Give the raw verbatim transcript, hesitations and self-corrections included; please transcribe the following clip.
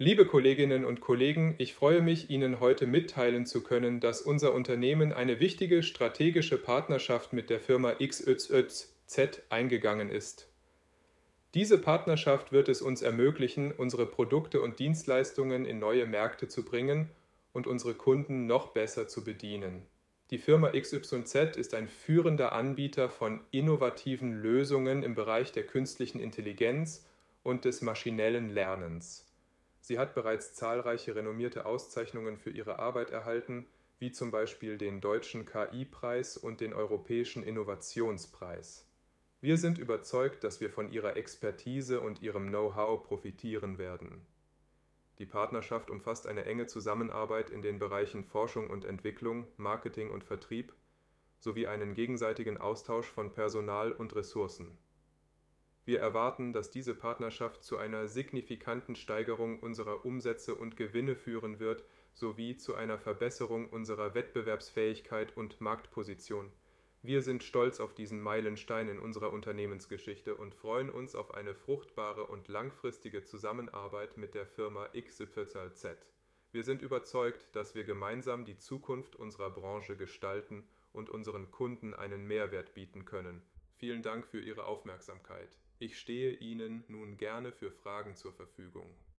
Liebe Kolleginnen und Kollegen, ich freue mich, Ihnen heute mitteilen zu können, dass unser Unternehmen eine wichtige strategische Partnerschaft mit der Firma X Y Z eingegangen ist. Diese Partnerschaft wird es uns ermöglichen, unsere Produkte und Dienstleistungen in neue Märkte zu bringen und unsere Kunden noch besser zu bedienen. Die Firma X Y Z ist ein führender Anbieter von innovativen Lösungen im Bereich der künstlichen Intelligenz und des maschinellen Lernens. Sie hat bereits zahlreiche renommierte Auszeichnungen für ihre Arbeit erhalten, wie zum Beispiel den Deutschen K I-Preis und den Europäischen Innovationspreis. Wir sind überzeugt, dass wir von ihrer Expertise und ihrem Know-how profitieren werden. Die Partnerschaft umfasst eine enge Zusammenarbeit in den Bereichen Forschung und Entwicklung, Marketing und Vertrieb sowie einen gegenseitigen Austausch von Personal und Ressourcen. Wir erwarten, dass diese Partnerschaft zu einer signifikanten Steigerung unserer Umsätze und Gewinne führen wird, sowie zu einer Verbesserung unserer Wettbewerbsfähigkeit und Marktposition. Wir sind stolz auf diesen Meilenstein in unserer Unternehmensgeschichte und freuen uns auf eine fruchtbare und langfristige Zusammenarbeit mit der Firma X Y Z. Wir sind überzeugt, dass wir gemeinsam die Zukunft unserer Branche gestalten und unseren Kunden einen Mehrwert bieten können. Vielen Dank für Ihre Aufmerksamkeit. Ich stehe Ihnen nun gerne für Fragen zur Verfügung.